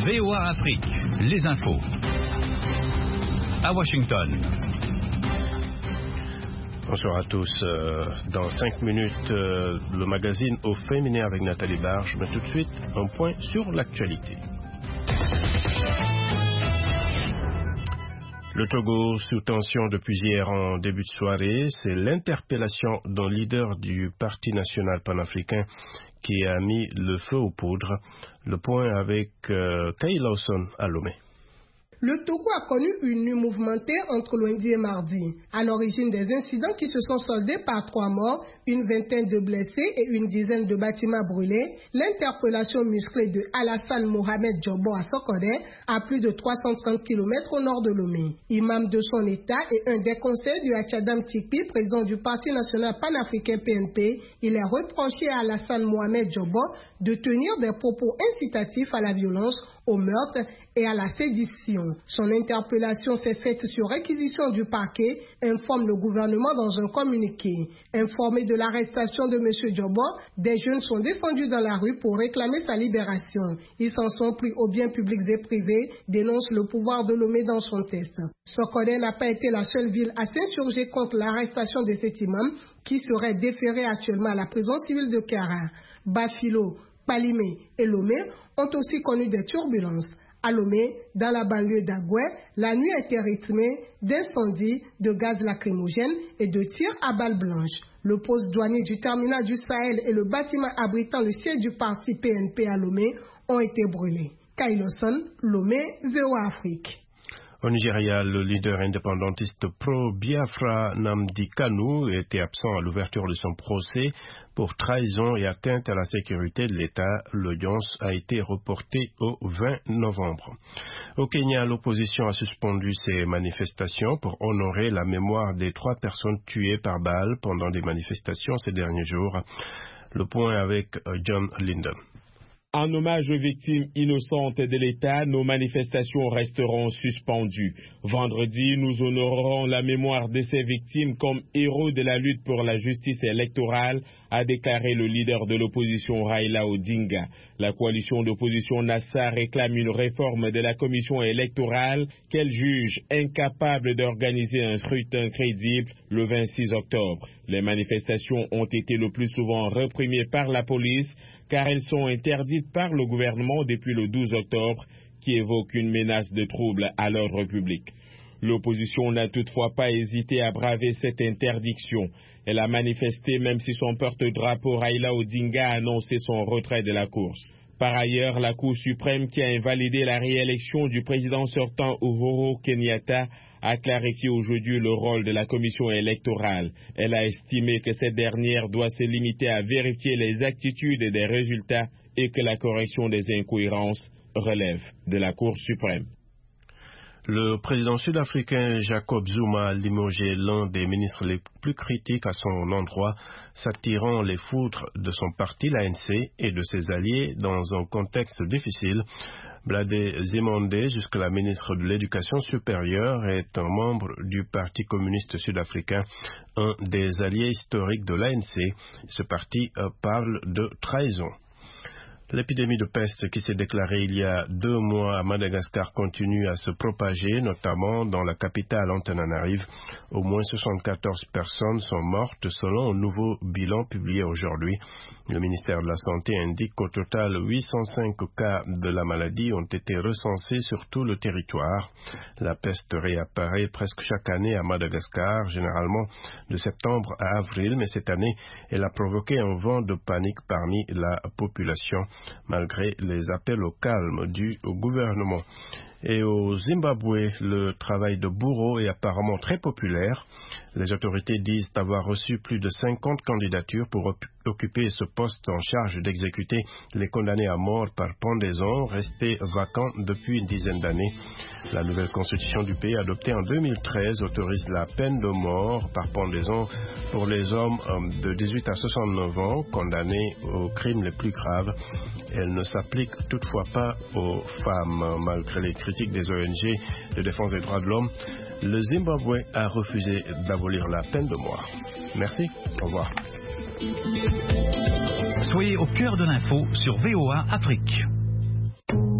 VOA Afrique, les infos. À Washington. Bonsoir à tous. Dans 5 minutes, le magazine Au féminin avec Nathalie Barge. Mais tout de suite, un point sur l'actualité. Le Togo sous tension depuis hier en début de soirée, c'est l'interpellation d'un leader du Parti national panafricain qui a mis le feu aux poudres. Le point avec Kay Lawson à Lomé. Le Togo a connu une nuit mouvementée entre lundi et mardi. À l'origine des incidents qui se sont soldés par 3 morts, une vingtaine de blessés et une dizaine de bâtiments brûlés, l'interpellation musclée de Alassane Mohamed Djobo à Sokodé, à plus de 330 km au nord de Lomé. Imam de son État et un des conseillers du Hachadam Tikpi, président du Parti national panafricain PNP, il est reproché à Alassane Mohamed Djobo de tenir des propos incitatifs à la violence, au meurtre et à la sédition. Son interpellation s'est faite sur réquisition du parquet, informe le gouvernement dans un communiqué. Informés de l'arrestation de M. Djobo, des jeunes sont descendus dans la rue pour réclamer sa libération. Ils s'en sont pris aux biens publics et privés, dénonce le pouvoir de Lomé dans son test. Sokodé n'a pas été la seule ville à s'insurger contre l'arrestation de cet imam qui serait déféré actuellement à la prison civile de Kara. Bafilo, Palimé et Lomé ont aussi connu des turbulences. À Lomé, dans la banlieue d'Agoué, la nuit a été rythmée d'incendies, de gaz lacrymogènes et de tirs à balles blanches. Le poste douanier du terminal du Sahel et le bâtiment abritant le siège du parti PNP à Lomé ont été brûlés. Kay Lawson, Lomé, VOA Afrique. Au Nigeria, le leader indépendantiste pro-Biafra Nnamdi Kanu était absent à l'ouverture de son procès pour trahison et atteinte à la sécurité de l'État. L'audience a été reportée au 20 novembre. Au Kenya, l'opposition a suspendu ses manifestations pour honorer la mémoire des 3 personnes tuées par balle pendant des manifestations ces derniers jours. Le point avec John Linden. En hommage aux victimes innocentes de l'État, nos manifestations resteront suspendues. Vendredi, nous honorerons la mémoire de ces victimes comme héros de la lutte pour la justice électorale, a déclaré le leader de l'opposition Raila Odinga. La coalition d'opposition NASA réclame une réforme de la commission électorale qu'elle juge incapable d'organiser un scrutin crédible le 26 octobre. Les manifestations ont été le plus souvent réprimées par la police, car elles sont interdites par le gouvernement depuis le 12 octobre, qui évoque une menace de trouble à l'ordre public. L'opposition n'a toutefois pas hésité à braver cette interdiction. Elle a manifesté même si son porte-drapeau Raila Odinga a annoncé son retrait de la course. Par ailleurs, la Cour suprême qui a invalidé la réélection du président sortant Uhuru Kenyatta a clarifié aujourd'hui le rôle de la commission électorale. Elle a estimé que cette dernière doit se limiter à vérifier les exactitudes des résultats et que la correction des incohérences relève de la Cour suprême. Le président sud-africain Jacob Zuma a limogé l'un des ministres les plus critiques à son endroit, s'attirant les foudres de son parti, l'ANC, et de ses alliés dans un contexte difficile. Blade Zimonde, jusque-là ministre de l'Éducation supérieure, est un membre du Parti communiste sud-africain, un des alliés historiques de l'ANC. Ce parti parle de trahison. L'épidémie de peste qui s'est déclarée il y a 2 mois à Madagascar continue à se propager, notamment dans la capitale Antananarive. Au moins 74 personnes sont mortes selon un nouveau bilan publié aujourd'hui. Le ministère de la Santé indique qu'au total 805 cas de la maladie ont été recensés sur tout le territoire. La peste réapparaît presque chaque année à Madagascar, généralement de septembre à avril, mais cette année, elle a provoqué un vent de panique parmi la population, malgré les appels au calme du gouvernement. Et au Zimbabwe, le travail de bourreau est apparemment très populaire. Les autorités disent avoir reçu plus de 50 candidatures pour occuper ce poste en charge d'exécuter les condamnés à mort par pendaison, restés vacants depuis une dizaine d'années. La nouvelle constitution du pays, adoptée en 2013, autorise la peine de mort par pendaison pour les hommes de 18 à 69 ans condamnés aux crimes les plus graves. Elle ne s'applique toutefois pas aux femmes, malgré les critiques des ONG de défense des droits de l'homme. Le Zimbabwe a refusé d'abolir la peine de mort. Merci, au revoir. Soyez au cœur de l'info sur VOA Afrique.